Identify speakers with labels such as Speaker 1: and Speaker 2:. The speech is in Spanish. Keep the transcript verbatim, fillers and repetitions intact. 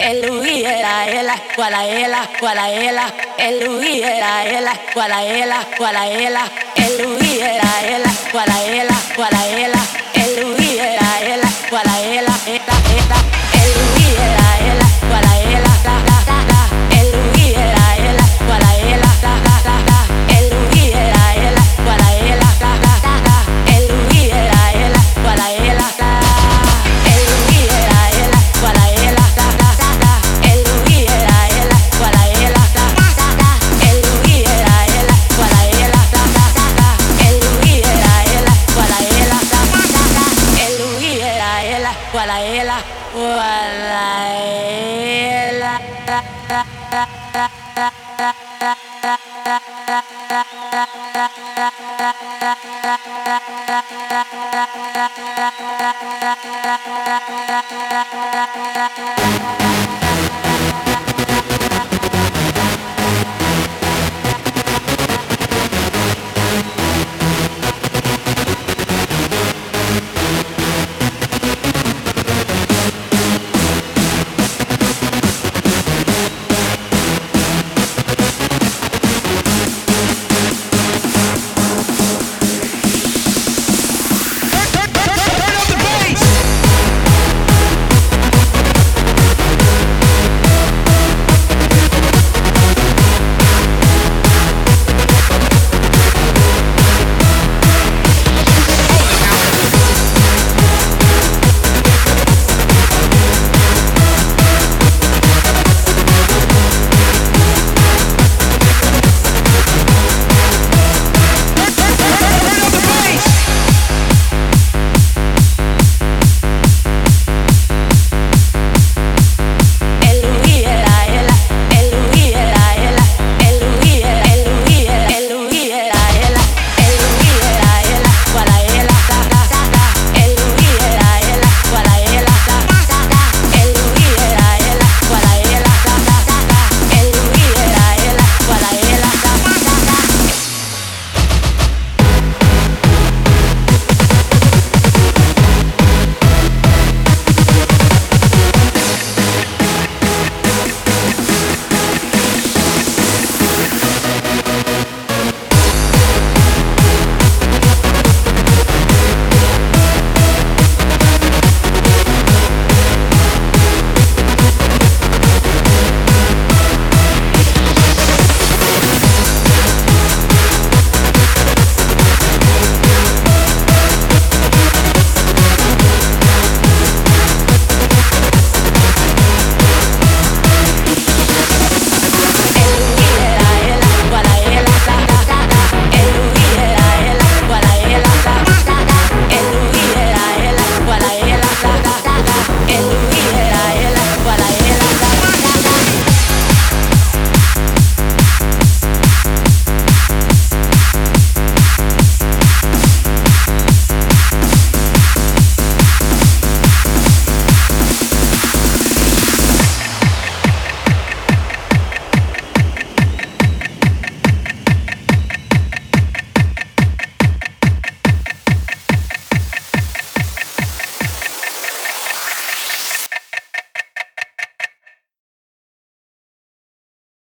Speaker 1: el Luis era ela, cuala ela, cuala ela, el Luis era ela, cuala ela, cuala ela, el Luis era ela, cuala ela, cuala ela, el Luis era ela, cuala ela, eta, eta, el Luis era ela, cuala ela, la, la, la, la, el Luis era ela, cuala ela, la, la, la, la, el Luis era ela, cuala ela, la, la, la, la, el Luis era ela, cuala ela, la, el Luis era ela, cuala ela, la, la, la, la, el Luis era ela, cuala ela, la, la, la, la, el Luis era ela, cuala ela, la, la, la, la, el Luis era ela, cuala ela, la, la, la, la, el Luis era ela, cuala ela, cuala ela, la, la, la, la, la, la, la, la, la, la, la, la, la, la, la,